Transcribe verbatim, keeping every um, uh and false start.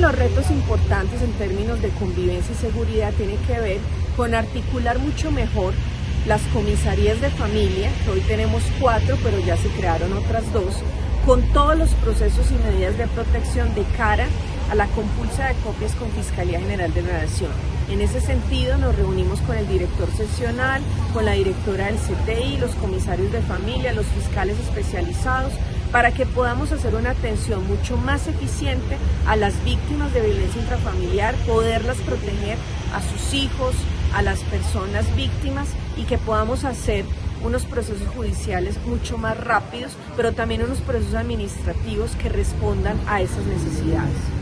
los retos importantes en términos de convivencia y seguridad tiene que ver con articular mucho mejor las comisarías de familia, que hoy tenemos cuatro, pero ya se crearon otras dos, con todos los procesos y medidas de protección de cara a la compulsa de copias con Fiscalía General de la Nación. En ese sentido nos reunimos con el director seccional, con la directora del C T I, los comisarios de familia, los fiscales especializados, para que podamos hacer una atención mucho más eficiente a las víctimas de violencia intrafamiliar, poderlas proteger a sus hijos, a las personas víctimas, y que podamos hacer unos procesos judiciales mucho más rápidos, pero también unos procesos administrativos que respondan a esas necesidades.